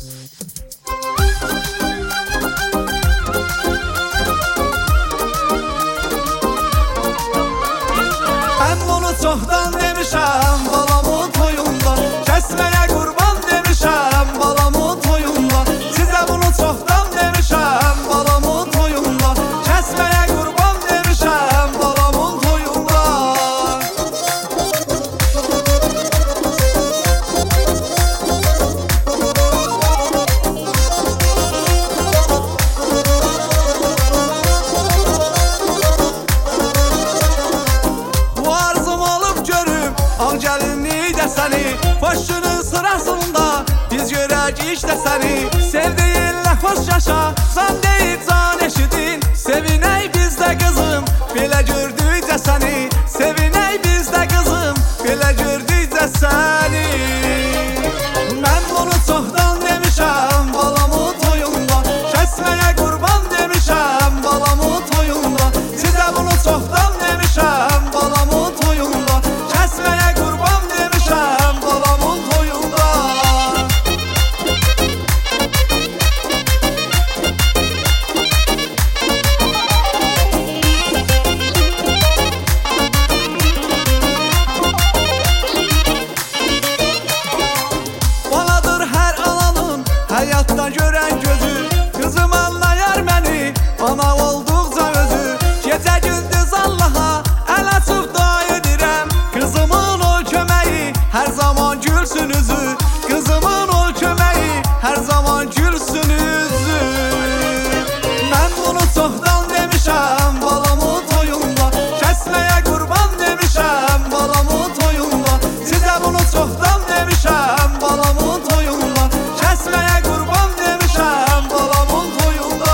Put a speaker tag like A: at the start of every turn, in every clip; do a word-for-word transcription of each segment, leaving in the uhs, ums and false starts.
A: Ben bunu çoxdan demişəm, balamın toyunda kəsməyə qurban demişəm, balamın toyunda. Sizə bunu çoxdan demişəm, balamın toyunda kəsməyə qurban demişəm, balamın toyunda. Bu arzum olub görüb ağ gəlinlik də səni, başının sırasında biz görək işdə səni. Sevdiyinlə xoş yaşa, can deyil can eşidin, sevinək biz də qızım, belə gördükcə səni. Sevinək biz də qızım, belə gördükcə səni. Mən bunu çoxdan demişəm, balamın toyunda kəsməyə qurban demişəm, balamın toyunda. Sizə bunu çoxdan demişəm, balamın toyunda kəsməyə qurban demişəm, balamın toyunda. Baladır hər ananın həyatda görən gözü, qızım anlayar məni ana olduqca özü. Gecə gündüz Allaha əl açıb dua edirəm, qızımın o köməyi hər zaman gülsün üzü, qızımın o köməyi hər zaman gülsün üzü. Mən bunu çoxdan demişəm, balamın toyunda kəsməyə qurban demişəm, balamın toyunda. Sizə bunu çoxdan demişəm, balamın toyunda kəsməyə qurban demişəm, balamın toyunda.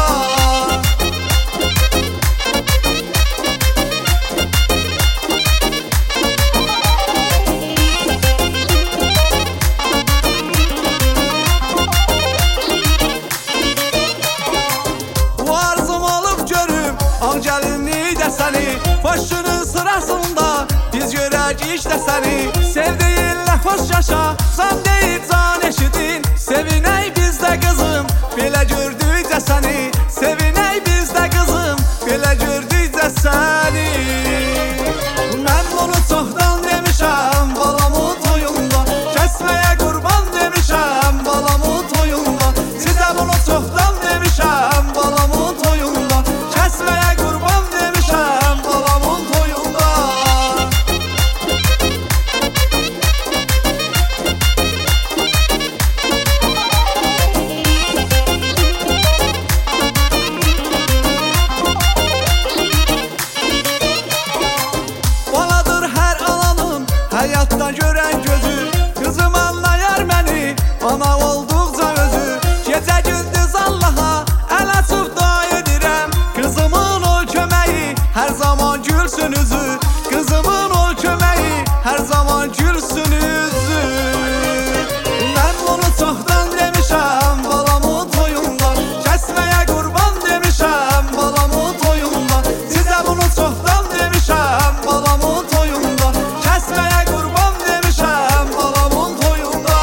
A: Bu arzum olub görüb ağ gəlinlik də səni, başının sırasında biz görək işdə səni. Sevdiyinlə xoş yaşa, can deyil can eşidin, sevinək biz də qızım, belə gördükcə səni. Sevinək biz də qızım, belə gördükcə səni. Mən bunu çoxdan demişəm, balamın toyunda kəsməyə qurban demişəm, balamın toyunda. Sizə bunu çoxdan demişəm, balamın toyunda kəsməyə qurban demişəm, balamın toyunda. Baladır hər ananın həyatda görən gözü, qızım anlayar məni ana olduqca özü. Gecə gündüz Allaha əl açıb dua edirəm, qızımın o köməyi hər zaman gülsün üzü, qızımın o köməyi hər zaman gülsün üzü. Mən bunu çoxdan demişəm, balamın toyunda kəsməyə qurban demişəm, balamın toyunda. Sizə bunu çoxdan demişəm, balamın toyunda kəsməyə qurban demişəm, balamın toyunda.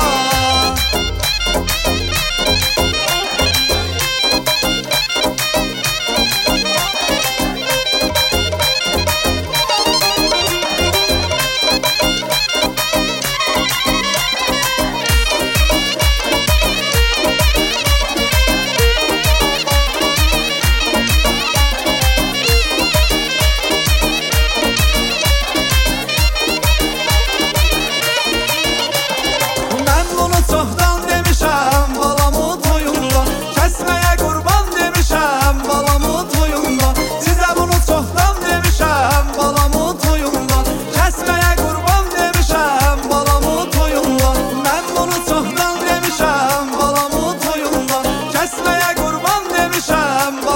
A: Mən bunu çoxdan demişəm, balamın toyunda kəsməyə qurban demişəm, balamın toyunda. Sizə bunu çoxdan demişəm, balamın toyunda kəsməyə qurban demişəm, balamın toyunda. Mən bunu çoxdan demişəm, balamın toyunda kəsməyə qurban demişəm,